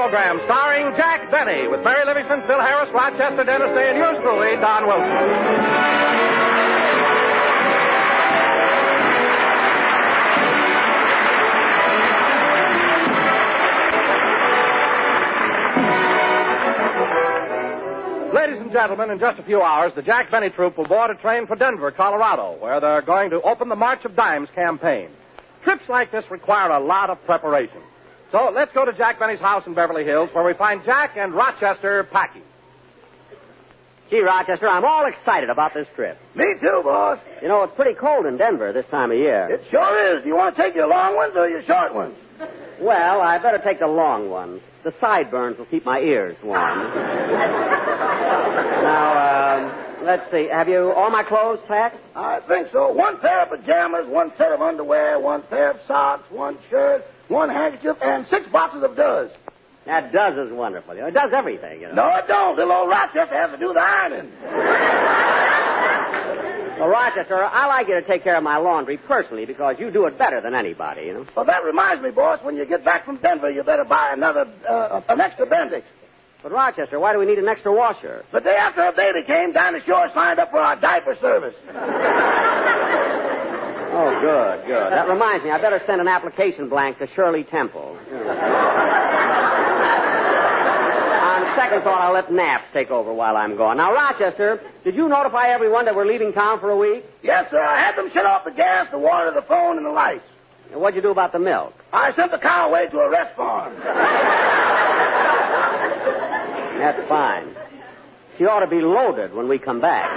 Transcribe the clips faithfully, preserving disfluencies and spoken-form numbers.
program starring Jack Benny with Mary Livingston, Phil Harris, Rochester Dennis Day, and yours truly, Don Wilson. Ladies and gentlemen, in just a few hours, the Jack Benny Troupe will board a train for Denver, Colorado, where they're going to open the March of Dimes campaign. Trips like this require a lot of preparation. So let's go to Jack Benny's house in Beverly Hills, where we find Jack and Rochester packing. Gee, Rochester, I'm all excited about this trip. Me too, boss. You know, it's pretty cold in Denver this time of year. It sure is. Do you want to take your long ones or your short ones? Well, I better take the long ones. The sideburns will keep my ears warm. Now, um, let's see. Have you all my clothes packed? I think so. One pair of pajamas, one set of underwear, one pair of socks, one shirt, one handkerchief, and six boxes of does. That does is wonderful. You know, it does everything, you know. No, it don't. Little old Rochester has to do the ironing. Well, Rochester, I like you to take care of my laundry personally because you do it better than anybody, you know. Well, that reminds me, boss, when you get back from Denver, you better buy another, uh, an extra Bendix. But, Rochester, why do we need an extra washer? The day after our baby came, Dinah Shore signed up for our diaper service. Oh, good, good. That reminds me, I better send an application blank to Shirley Temple. On second thought, I'll let naps take over while I'm gone. Now, Rochester, did you notify everyone that we're leaving town for a week? Yes, sir. I had them shut off the gas, the water, the phone, and the lights. And what'd you do about the milk? I sent the cow away to a rest farm. That's fine. She ought to be loaded when we come back.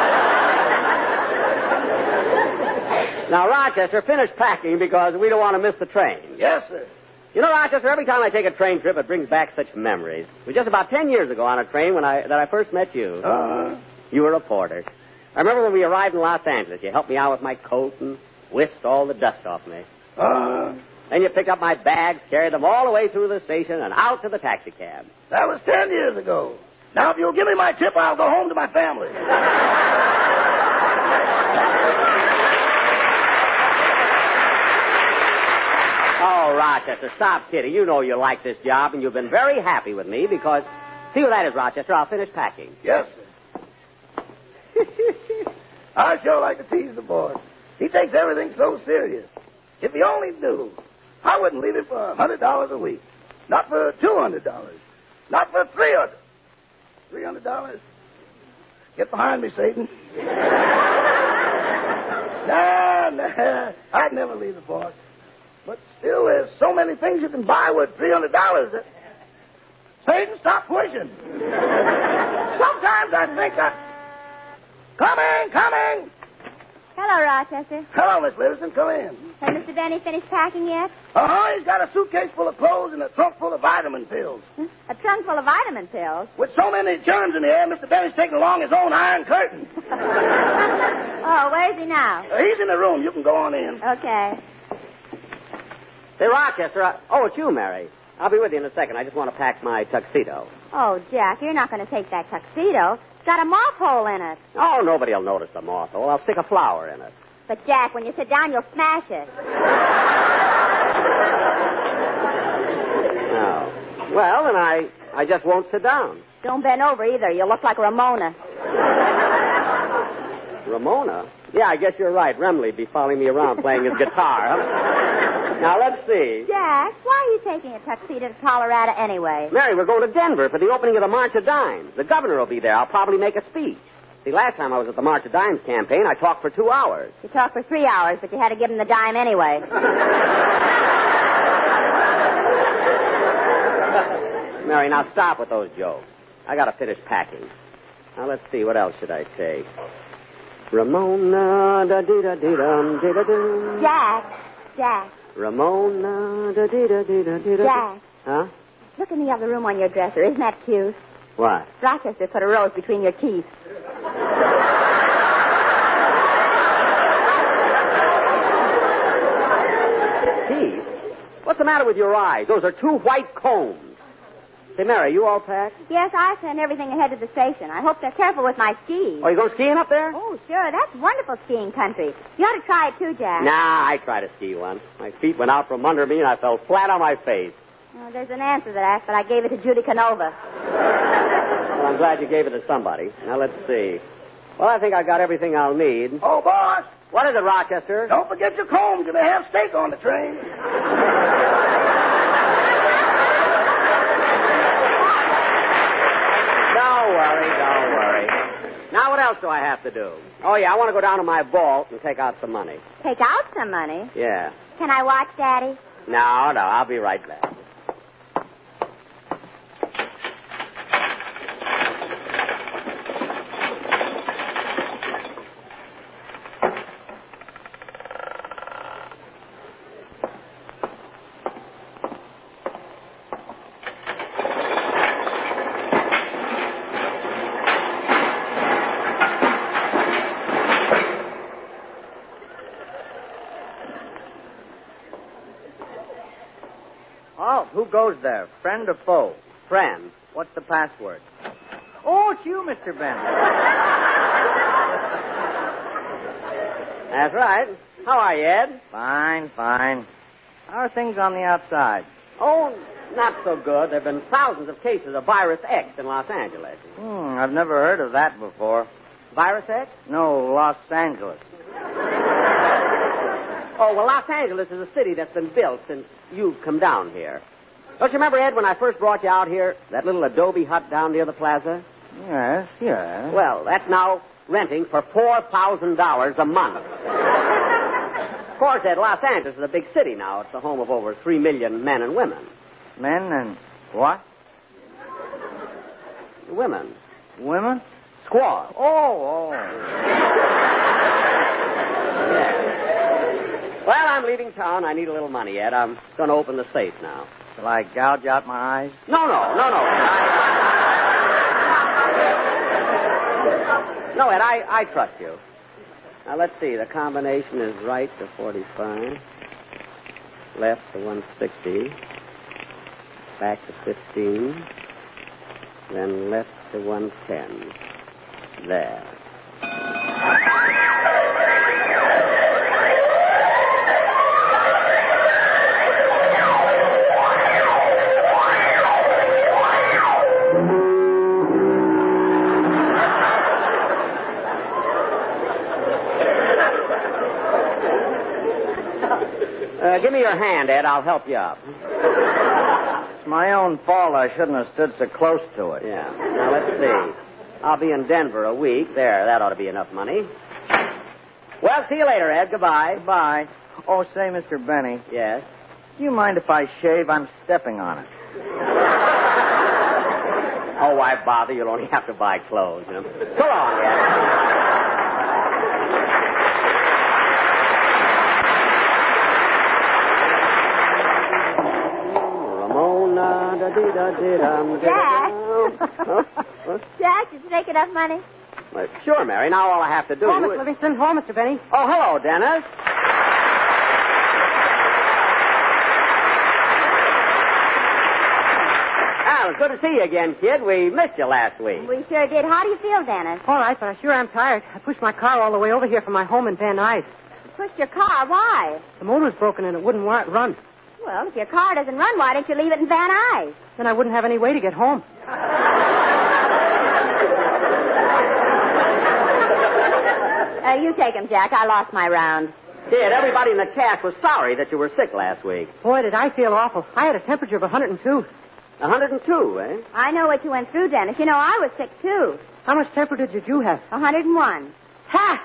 Now, Rochester, finish packing because we don't want to miss the train. Yes, sir. You know, Rochester, every time I take a train trip, it brings back such memories. It was just about ten years ago on a train when I that I first met you. Uh-huh. You were a porter. I remember when we arrived in Los Angeles. You helped me out with my coat and whisked all the dust off me. Uh-huh. Then you picked up my bags, carried them all the way through the station, and out to the taxi cab. That was ten years ago. Now, if you'll give me my tip, I'll go home to my family. Oh, Rochester, stop kidding. You know you like this job, and you've been very happy with me because... See what that is, Rochester. I'll finish packing. Yes, sir. I sure like to tease the boss. He takes everything so serious. If he only knew, I wouldn't leave him for a hundred dollars a week. Not for two hundred dollars. Not for three hundred. Three hundred dollars. Get behind me, Satan. Nah, nah. I'd never leave the boss. But still, there's so many things you can buy with three hundred dollars that... Satan, stop pushing. Sometimes I think I... Coming, coming. Hello, Rochester. Hello, Miss Livingston. Come in. Has Mister Benny finished packing yet? Uh-huh. He's got a suitcase full of clothes and a trunk full of vitamin pills. A trunk full of vitamin pills? With so many germs in the air, Mister Benny's taking along his own iron curtain. Oh, where's he now? Uh, he's in the room. You can go on in. Okay. Say, Rochester, I... oh, it's you, Mary. I'll be with you in a second. I just want to pack my tuxedo. Oh, Jack, you're not going to take that tuxedo. It's got a moth hole in it. Oh, nobody will notice the moth hole. I'll stick a flower in it. But, Jack, when you sit down, you'll smash it. Oh. Well, then I, I just won't sit down. Don't bend over either. You look like Ramona. Ramona? Yeah, I guess you're right. Remley'd be following me around playing his guitar, huh? Now, let's see. Jack, why are you taking a tuxedo to Colorado anyway? Mary, we're going to Denver for the opening of the March of Dimes. The governor will be there. I'll probably make a speech. See, last time I was at the March of Dimes campaign, I talked for two hours. You talked for three hours, but you had to give him the dime anyway. Mary, now stop with those jokes. I got to finish packing. Now, let's see. What else should I take? Ramona, da-dee-da-dee-dum, dee-da-dum. Jack, Jack. Ramona, da-dee-da-dee-da-dee-da. Jack. Huh? Look in the other room on your dresser. Isn't that cute? What? Rochester put a rose between your teeth. Teeth? What's the matter with your eyes? Those are two white combs. Say, Mary, you all packed? Yes, I sent everything ahead to the station. I hope they're careful with my skis. Oh, you going skiing up there? Oh, sure. That's wonderful skiing country. You ought to try it too, Jack. Nah, I tried to ski once. My feet went out from under me and I fell flat on my face. Well, there's an answer to that, but I gave it to Judy Canova. Well, I'm glad you gave it to somebody. Now, let's see. Well, I think I got everything I'll need. Oh, boss, What is it, Rochester? don't forget your combs. You may have steak on the train. Don't worry, don't worry. Now, what else do I have to do? Oh, yeah, I want to go down to my vault and take out some money. Take out some money. Yeah. Can I watch, Daddy? No, no, I'll be right back. Oh, who goes there? Friend or foe? Friend. What's the password? Oh, it's you, Mister Benny. That's right. How are you, Ed? Fine, fine. How are things on the outside? Oh, not so good. There have been thousands of cases of Virus X in Los Angeles. Hmm, I've never heard of that before. Virus X? No, Los Angeles. Oh, well, Los Angeles is a city that's been built since you've come down here. Don't you remember, Ed, when I first brought you out here, that little adobe hut down near the plaza? Yes, yes. Well, that's now renting for four thousand dollars a month. Of course, Ed, Los Angeles is a big city now. It's the home of over three million men and women. Men and what? Women. Women? Squaws. Oh, oh. Yeah. Well, I'm leaving town. I need a little money, Ed. I'm going to open the safe now. Shall I gouge out my eyes? No, no, no, no. I... No, Ed, I, I trust you. Now, let's see. The combination is right to forty-five, left to one sixty, back to fifteen, then left to one ten. There. Uh, give me your hand, Ed. I'll help you up. It's my own fault I shouldn't have stood so close to it. Yeah. Now, let's see. I'll be in Denver a week. There, that ought to be enough money. Well, see you later, Ed. Goodbye. Bye. Oh, say, Mister Benny, Yes? do you mind if I shave? I'm stepping on it. Oh, why bother? You'll only have to buy clothes. You know? So long, Ed. Jack. Jack, did you make enough money? Well, sure, Mary. Now all I have to do Hello, is... Miss Livingston. Hello, Mister Benny. Oh, hello, Dennis. Ah, it's good to see you again, kid. We missed you last week. We sure did. How do you feel, Dennis? All right, but I sure am tired. I pushed my car all the way over here from my home in Van Nuys. Pushed your car. Why? The motor was broken and it wouldn't wa- run. Well, if your car doesn't run, why don't you leave it in Van Nuys? Then I wouldn't have any way to get home. Uh, you take him, Jack. I lost my round. Kid, everybody in the cast was sorry that you were sick last week. Boy, did I feel awful. I had a temperature of one hundred two. one hundred two, eh? I know what you went through, Dennis. You know, I was sick, too. How much temperature did you have? one hundred one. Ha!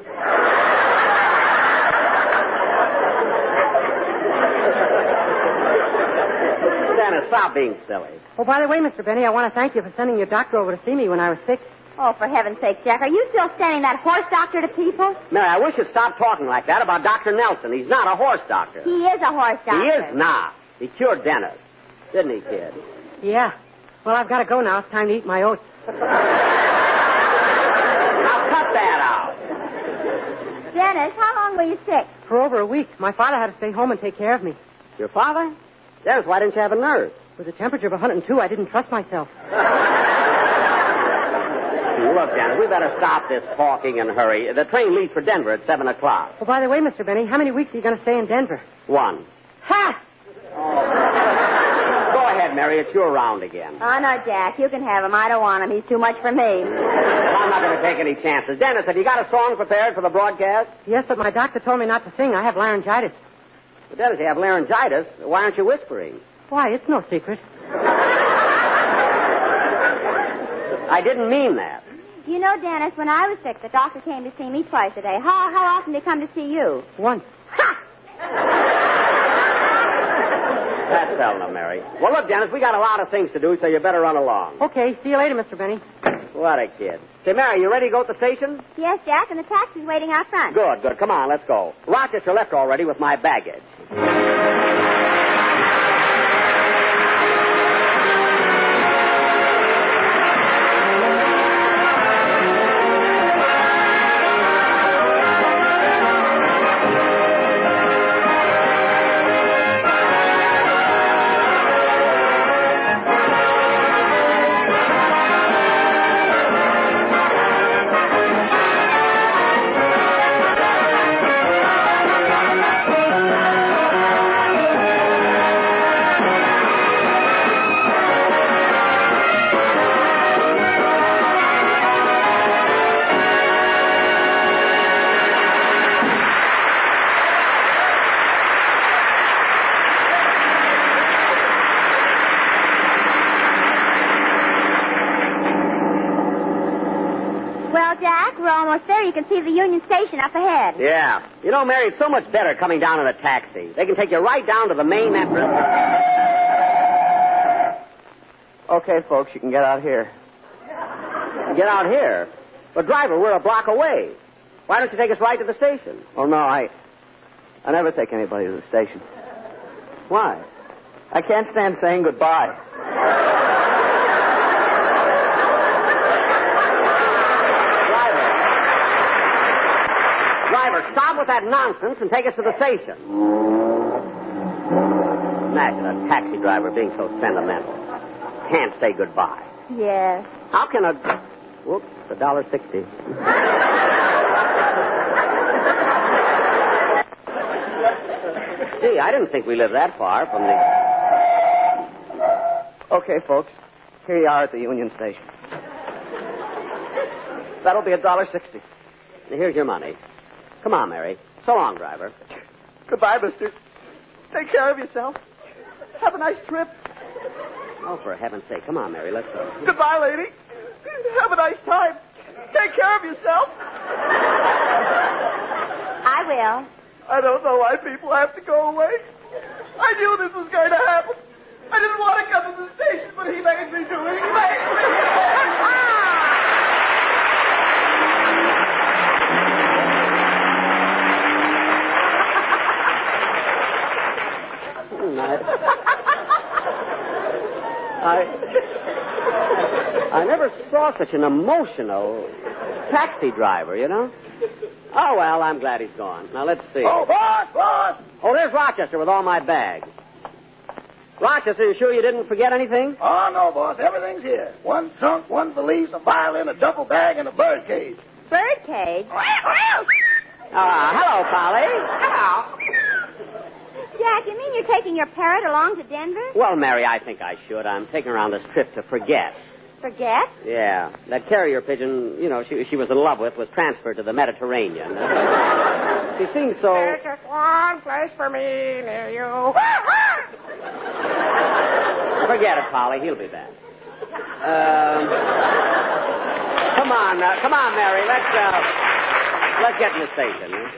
Dennis, stop being silly. Oh, by the way, Mister Benny, I want to thank you for sending your doctor over to see me when I was sick. Oh, for heaven's sake, Jack, are you still sending that horse doctor to people? Mary, I wish you'd stop talking like that about Doctor Nelson. He's not a horse doctor. He is a horse doctor. He is not. He cured Dennis. Didn't he, kid? Yeah. Well, I've got to go now. It's time to eat my oats. Now cut that out. Dennis, how long were you sick? For over a week. My father had to stay home and take care of me. Your father? Dennis, why didn't you have a nurse? With a temperature of one hundred two, I didn't trust myself. Look, Dennis, we better stop this talking and hurry. The train leaves for Denver at seven o'clock. Oh, by the way, Mister Benny, how many weeks are you going to stay in Denver? One. Ha! ahead, Mary. It's your round again. Oh, no, Jack. You can have him. I don't want him. He's too much for me. I'm not going to take any chances. Dennis, have you got a song prepared for the broadcast? Yes, but my doctor told me not to sing. I have laryngitis. Well, Dennis, you have laryngitis. Why aren't you whispering? Why, it's no secret. I didn't mean that. You know, Dennis, when I was sick, the doctor came to see me twice a day. How, how often did he come to see you? Once. Ha! That's seldom, Mary. Well, look, Dennis, we got a lot of things to do, so you better run along. Okay, see you later, Mister Benny. What a kid. Say, Mary, you ready to go at the station? Yes, Jack, and the taxi's waiting out front. Good, good. Come on, let's go. Rochester left already with my baggage. Well, Jack, we're almost there. You can see the Union Station up ahead. Yeah. You know, Mary, it's so much better coming down in a taxi. They can take you right down to the main entrance. Okay, folks, you can get out here. Get out here. But, driver, we're a block away. Why don't you take us right to the station? Oh, no, I... I never take anybody to the station. Why? I can't stand saying goodbye. Driver, stop with that nonsense and take us to the station. Imagine a taxi driver being so sentimental. Can't say goodbye. Yes. How can a... Whoops, a dollar sixty. Gee, I didn't think we lived that far from the... Okay, folks, here you are at the Union Station. That'll be a dollar sixty. Here's your money. Come on, Mary. So long, driver. Goodbye, mister. Take care of yourself. Have a nice trip. Oh, for heaven's sake. Come on, Mary. Let's go. Goodbye, lady. Have a nice time. Take care of yourself. I will. I don't know why people have to go away. I knew this was going to happen. I didn't want to come to the station, but he made me do it. He made me. I, I never saw such an emotional taxi driver, you know? Oh, well, I'm glad he's gone. Now, let's see. Oh, boss, boss! Oh, there's Rochester with all my bags. Rochester, you sure you didn't forget anything? Oh, no, boss. Everything's here. One trunk, one valise, a violin, a duffel bag, and a bird cage. Bird cage? Ah, hello, Polly. Hello. Jack, you mean you're taking your parrot along to Denver? Well, Mary, I think I should. I'm taking her on this trip to forget. Forget? Yeah. That carrier pigeon, you know, she, she was in love with was transferred to the Mediterranean. She seems so... There's just one place for me near you. Forget it, Polly. He'll be back. Um, come on, uh, come on, Mary. Let's uh, let's get in the station. Huh?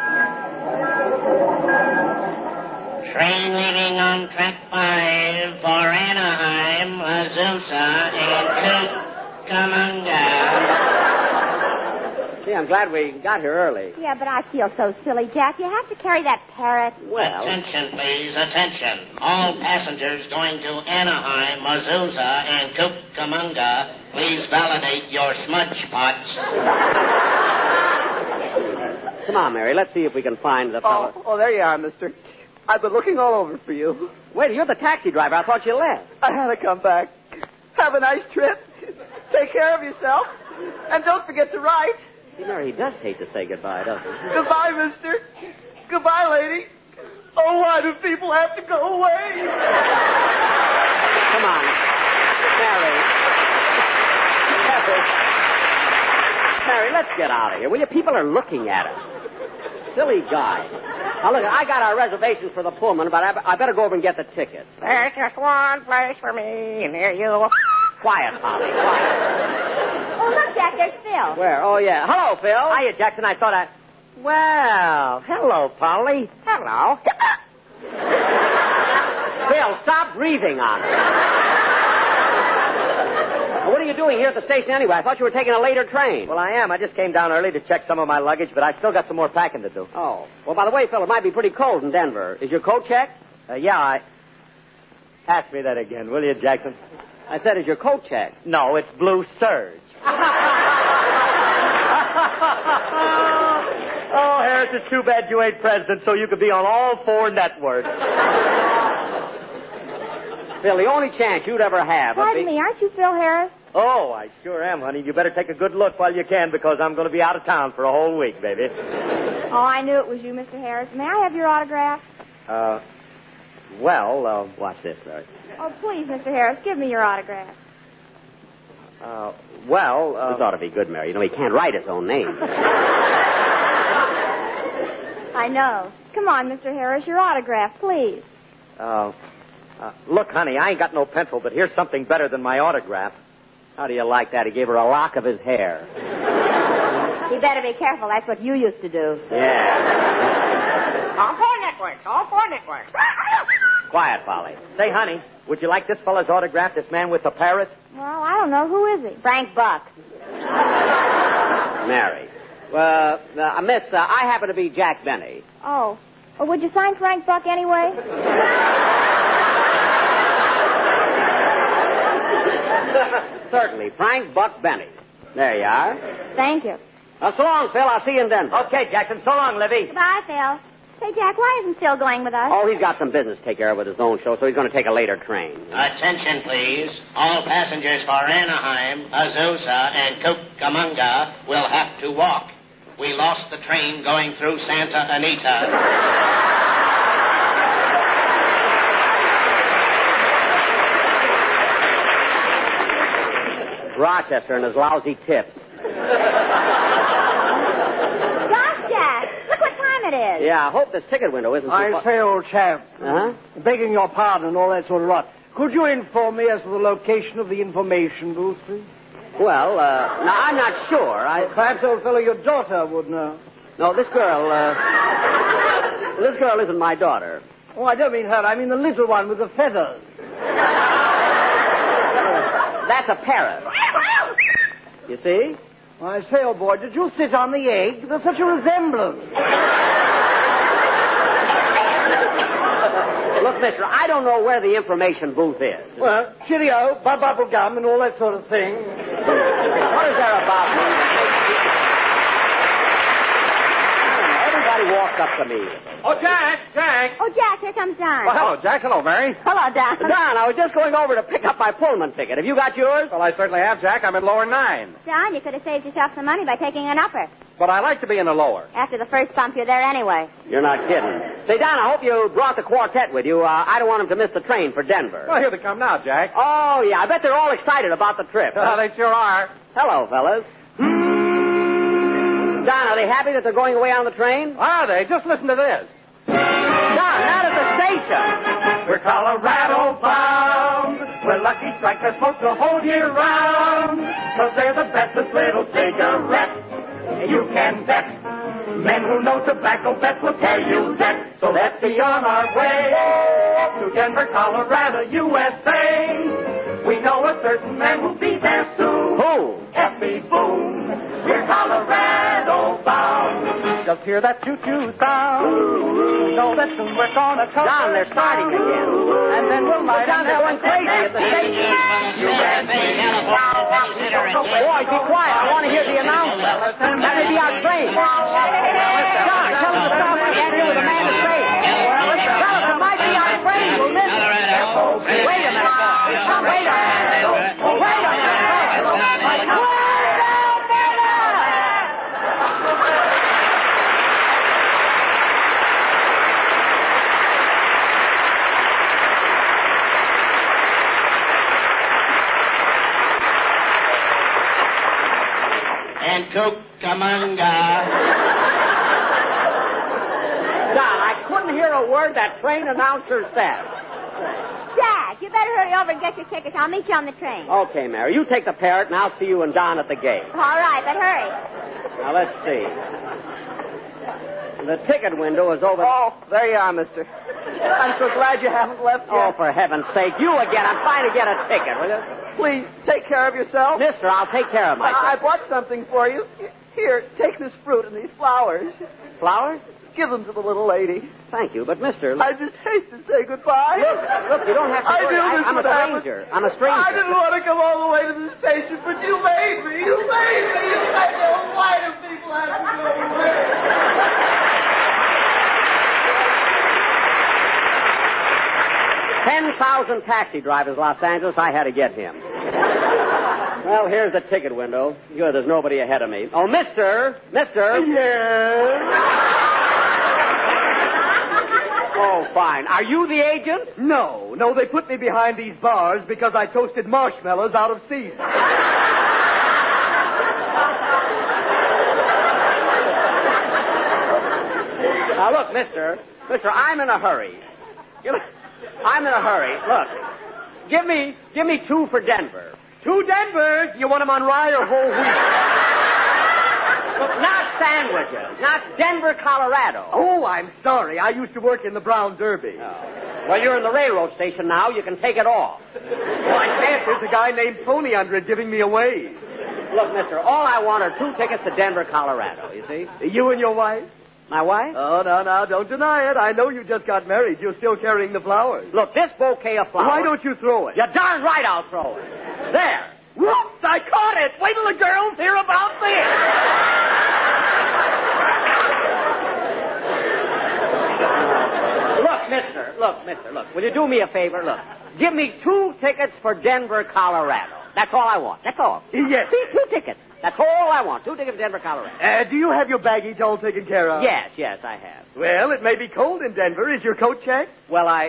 Train leaving on track five for Anaheim, Azusa, and Cucamonga. Gee, I'm glad we got here early. Yeah, but I feel so silly, Jack. You have to carry that parrot. Well, Attention, please, attention. All passengers going to Anaheim, Azusa, and Cucamonga, please validate your smudge pots. come on, Mary. Let's see if we can find the fellow. Oh, oh, there you are, mister. I've been looking all over for you. Wait, you're the taxi driver. I thought you left. I had to come back. Have a nice trip. Take care of yourself. And don't forget to write. See, Mary, he does hate to say goodbye, doesn't he? Goodbye, mister. Goodbye, lady. Oh, why do people have to go away? Come on. Mary. Mary. Mary, let's get out of here, will you? People are looking at us. Silly guy. Now, look, I got our reservations for the Pullman, but I, I better go over and get the tickets. There's just one place for me near you. Quiet, Polly, quiet. Oh, look, Jack, there's Phil. Where? Oh, yeah. Hello, Phil. Hiya, Jackson. I thought I... Well, hello, Polly. Hello. Phil, stop breathing on us. Now, what are you doing here at the station anyway? I thought you were taking a later train. Well, I am. I just came down early to check some of my luggage, but I still got some more packing to do. Oh. Well, by the way, Phil, it might be pretty cold in Denver. Is your coat checked? Uh, yeah, I... Ask me that again, will you, Jackson? I said, is your coat checked? No, it's blue serge. Oh, Harris, it's too bad you ain't president, so you could be on all four networks. Phil, the only chance you'd ever have... Pardon be... me, aren't you Phil Harris? Oh, I sure am, honey. You better take a good look while you can, because I'm going to be out of town for a whole week, baby. Oh, I knew it was you, Mister Harris. May I have your autograph? Uh, well, uh, watch this, Larry. Oh, please, Mister Harris, give me your autograph. Uh, well, uh... This ought to be good, Mary. You know, he can't write his own name. I know. Come on, Mister Harris, your autograph, please. Uh, uh, look, honey, I ain't got no pencil, but here's something better than my autograph. How do you like that? He gave her a lock of his hair. You better be careful. That's what you used to do. Yeah. All four networks. All four networks. Quiet, Polly. Say, honey, would you like this fella's autograph, this man with the parrot? Well, I don't know. Who is he? Frank Buck. Mary. Well, uh, miss, uh, I happen to be Jack Benny. Oh. Well, would you sign Frank Buck anyway? Certainly. Frank Buck Benny. There you are. Thank you. Now, so long, Phil. I'll see you in Denver. Okay, Jackson. So long, Livy. Goodbye, Phil. Say, Jack, why isn't Phil going with us? Oh, he's got some business to take care of with his own show, so he's going to take a later train. Attention, please. All passengers for Anaheim, Azusa, and Cucamonga will have to walk. We lost the train going through Santa Anita. Rochester and his lousy tips. Gosh, Jack, look what time it is. Yeah, I hope this ticket window isn't... I too say, old chap, Uh-huh. begging your pardon and all that sort of rot, could you inform me as to the location of the information booth, please? Well, uh, now, I'm not sure. I... Perhaps, old fellow, your daughter would know. No, this girl, uh... this girl isn't my daughter. Oh, I don't mean her. I mean the little one with the feathers. That's a parrot. You see? I say, old boy, did you sit on the egg? There's such a resemblance. Look, mister, I don't know where the information booth is. Well, cheerio, bub bubble gum, and all that sort of thing. What is there about me? Everybody walked up to me. Oh, Jack, Jack. Oh, Jack, here comes Don. Well, hello, Jack. Hello, Mary. Hello, Don. Don, I was just going over to pick up my Pullman ticket. Have you got yours? Well, I certainly have, Jack. I'm in lower nine. Don, you could have saved yourself some money by taking an upper. But I like to be in the lower. After the first bump, you're there anyway. You're not kidding. Say, Don, I hope you brought the quartet with you. Uh, I don't want them to miss the train for Denver. Well, here they come now, Jack. Oh, yeah. I bet they're all excited about the trip. Oh, they sure are. Hello, fellas. Don, are they happy that they're going away on the train? Are they? Just listen to this. Don, not at the station. We're Colorado bound. We're Lucky Strike. They're smoked the whole year round. Cause they're the bestest little cigarettes you can bet. Men who know tobacco best will tell you that. So let's be on our way to Denver, Colorado, U S A. We know a certain man who'll be there soon. Who? Effie Boone. We're Colorado bound. Just hear that choo-choo sound. We know that soon we're gonna come. Don, they're starting again. And then we'll light Don, they're going crazy at the station. Boy, be quiet. I want to hear the announcement. That may be our train. Don, tell them to stop. I can't hear with a man to say. Tell us it might be our train. We'll miss it. Wait a minute. Wait a minute. Wait a minute. Cucamonga. Don, I couldn't hear a word that train announcer said. Jack, you better hurry over and get your tickets. I'll meet you on the train. Okay, Mary, you take the parrot, and I'll see you and Don at the gate. All right, but hurry. Now, let's see. The ticket window is over... Oh, there you are, mister. I'm so glad you haven't left yet. Oh, for heaven's sake, you again. I'm trying to get a ticket, will you? Please, take care of yourself. Mister, I'll take care of myself. I I bought something for you. Here, take this fruit and these flowers. Flowers? Give them to the little lady. Thank you, but mister... I just hate to say goodbye. Look, look, you don't have to I worry. knew this I, I'm a would happen. stranger. I'm a stranger. I didn't want to come all the way to the station, but you made me. You made me. You made me. Why do people have to go away? Ten thousand taxi drivers, Los Angeles. I had to get him. Well, here's the ticket window. Good, there's nobody ahead of me. Oh, mister, mister. Yes. Oh, fine. Are you the agent? No, no, they put me behind these bars because I toasted marshmallows out of season. Now, look, mister. Mister, I'm in a hurry. Give me... I'm in a hurry. Look, give me, give me two for Denver. Two Denvers? You want them on rye or whole wheat? Look, not sandwiches. Not Denver, Colorado. Oh, I'm sorry. I used to work in the Brown Derby. Oh. Well, you're in the railroad station now. You can take it off. Well, I can't. There's a guy named Tony under it giving me away. Look, mister, all I want are two tickets to Denver, Colorado, you see? You and your wife? My wife? Oh, no, no, don't deny it. I know you just got married. You're still carrying the flowers. Look, this bouquet of flowers... Why don't you throw it? You're darn right I'll throw it. There. Whoops, I caught it. Wait till the girls hear about this. Look, mister, look, mister, look. Will you do me a favor? Look, give me two tickets for Denver, Colorado. That's all I want. That's all. Yes. See, two tickets. That's all I want. Two tickets to Denver, Colorado. Uh, do you have your baggage all taken care of? Yes, yes, I have. Well, it may be cold in Denver. Is your coat checked? Well, I...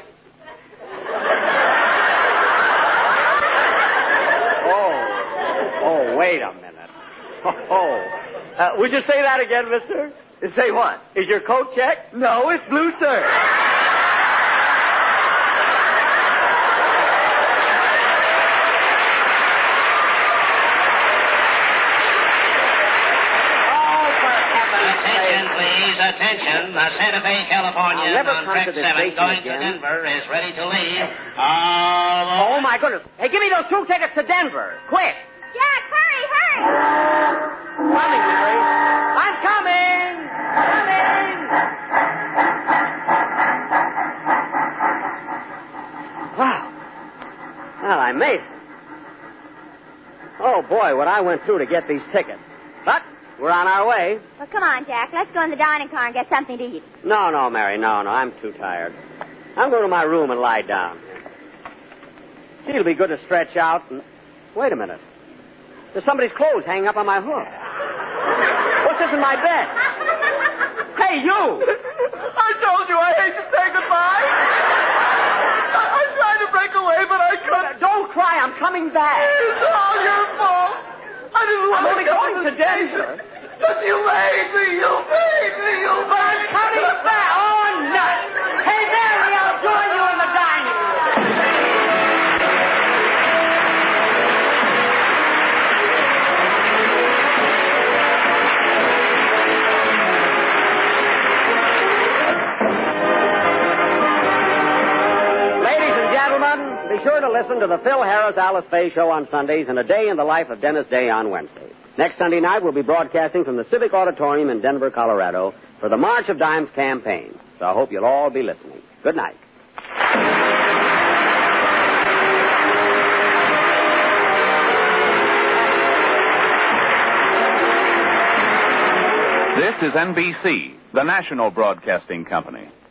Oh. Oh, wait a minute. Oh. Uh, would you say that again, mister? Say what? Is your coat checked? No, it's blue, sir. Attention, the Santa Fe, California, on track seven, going again. to Denver, is ready to leave. All oh, my goodness. Hey, give me those two tickets to Denver. Quick. Jack, hurry, hurry. Coming, Mary. I'm coming. Coming. Wow. Well, I made it. Oh, boy, what I went through to get these tickets. But... we're on our way. Well, come on, Jack. Let's go in the dining car and get something to eat. No, no, Mary. No, no. I'm too tired. I'm going to my room and lie down. See, it'll be good to stretch out and... Wait a minute. There's somebody's clothes hanging up on my hook. What's this in my bed? Hey, you! I told you I hate to say goodbye. I, I tried to break away, but I couldn't. Don't cry. I'm coming back. It's all your fault. I didn't want I'm only to going to to Denver. But you made me, you made me, you made me. I'm coming back. Oh, nuts. Hey, Mary, I'll join you in the dining room. Ladies and gentlemen, be sure to listen to the Phil Harris Alice Faye Show on Sundays and A Day in the Life of Dennis Day on Wednesday. Next Sunday night, we'll be broadcasting from the Civic Auditorium in Denver, Colorado, for the March of Dimes campaign. So I hope you'll all be listening. Good night. This is N B C, the national broadcasting company.